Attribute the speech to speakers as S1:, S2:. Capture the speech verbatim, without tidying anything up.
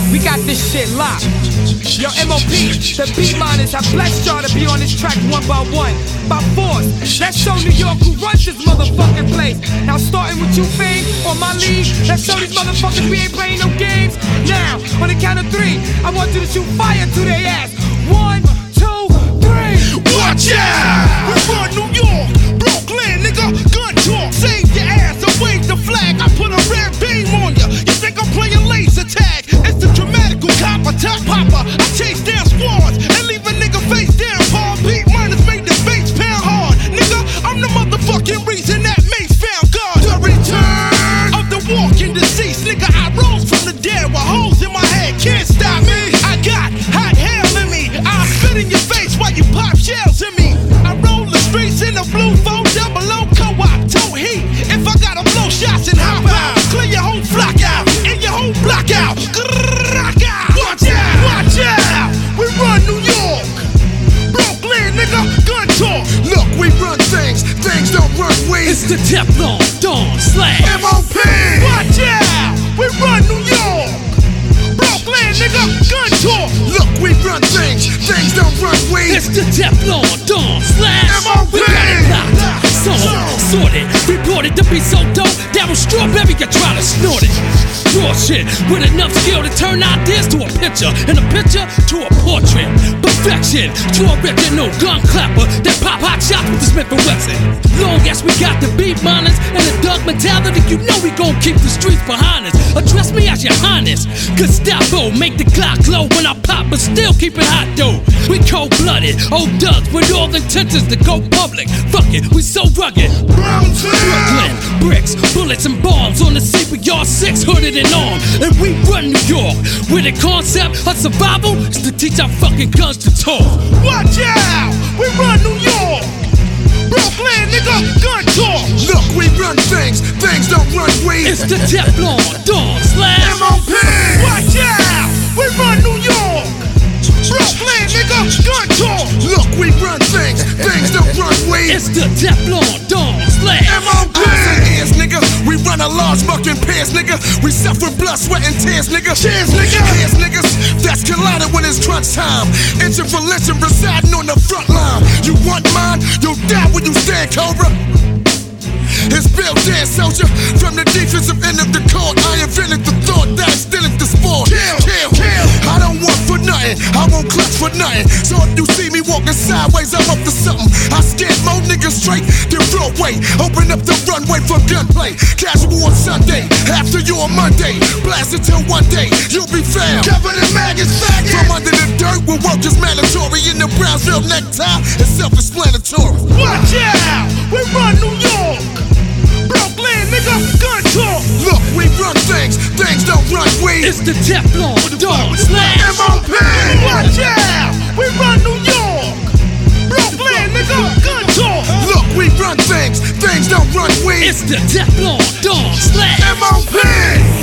S1: We got this shit locked. Yo, M O P, the B-Miners have blessed y'all to be on this track one by one. By force, let's show New York who runs this motherfucking place. Now starting with you, Fame, on my league, let's show these motherfuckers we ain't playing no games. Now, on the count of three, I want you to shoot fire to their ass. One, two, three.
S2: Watch out! We run New York, Brooklyn, nigga, gun talk. Save your ass and wave the flag. I put a red beam on ya. You think I'm playing laser tag? It's the dramatical cop attack popper. I chase down squads and leave a nigga face down. Palm beat minus made the bass pound hard. Nigga, I'm the motherfucking reason that Mace found God. The return of the walking deceased. Nigga, I rose from the dead with holes in my head. Can't stop me. I got hot hell in me. I spit in your face while you pop shells in me. I roll the streets in a blue four double O co-op. Toe heat. If I gotta blow shots and hop out, clear your whole flock out and your whole block out. Watch out, watch out. We run New York, Brooklyn, nigga, gun talk. Look, we run things, things don't run we.
S3: It's the Teflon Don Slash
S2: M O P. Watch out, we run New York, Brooklyn, nigga, gun talk. Look, we run things, things don't run we.
S3: It's the Teflon Don Slash
S2: M O P.
S3: We got it locked, sold, sorted, reported to be so dope that was strawberry could try to snort it. Raw shit with enough skill to turn ideas to a picture and a picture to a portrait. Perfection, true original gun clapper that pop hot shots with the Smith and Wesson. Long as we got the beat miners and the dog mentality, you know we gon' keep the streets behind us. Address me as your highness. Gestapo, make the clock glow when I pop, but still keep it hot though. We cold blooded, old ducks with all intentions to go public. Fuck it, we so rugged. Brooklyn, bricks, bullets and bombs on the seat with y'all six hooded and armed. And we run New York with a concept of survival is to teach our fucking guns to talk.
S2: Watch out, we run New York, Brooklyn, nigga, gun talk. Look, we run things, things don't run we.
S3: It's the Teflon Don Slash
S2: M O P. Watch out, we run New York, Brooklyn, nigga, gun talk. Look, we run things, things don't run we.
S3: It's the Teflon Don Slash
S2: M O P. Eyes, nigga, we run a large mucking pants, nigga. We suffer blood, sweat, and tears, nigga. Cheers, nigga. Here's niggas that's collided when it's crunch time. Inch of religion residing on the front line. You want mine? You'll die when you stand, Cobra. It's Bill Dan, soldier. From the defensive end of the court, I invented the thought that I still at the sport. Kill, kill, kill. I don't want for nothing, I won't clutch for nothing. So if you see me walking sideways, I'm up to something. I scared more niggas straight than Broadway. Open up the runway for gunplay. Casual on Sunday, after you on Monday. Blast until one day you'll be found covered in maggots, faggot. From under the dirt where work is mandatory. In the Brownsville necktie, it's self-explanatory. Watch out, we run New York, Brooklyn, nigga, gun talk. Look, we run things, things don't run we.
S3: It's the Teflon Don Slash
S2: M O P. Watch out, we run New York, Brooklyn, nigga, gun talk. Look, we run things, things don't run we.
S3: It's the Teflon Don Slash
S2: M O P.